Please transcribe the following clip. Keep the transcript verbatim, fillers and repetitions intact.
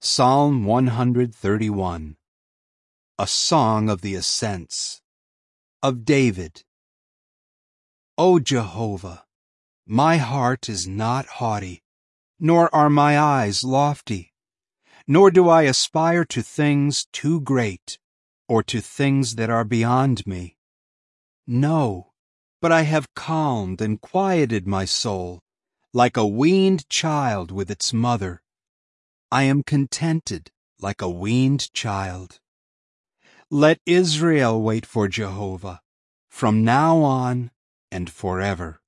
Psalm one thirty-one. A Song of the Ascents. Of David. O Jehovah, my heart is not haughty, nor are my eyes lofty, nor do I aspire to things too great, or to things that are beyond me. No, but I have calmed and quieted my soul, like a weaned child with its mother. I am contented like a weaned child. Let Israel wait for Jehovah, from now on and forever.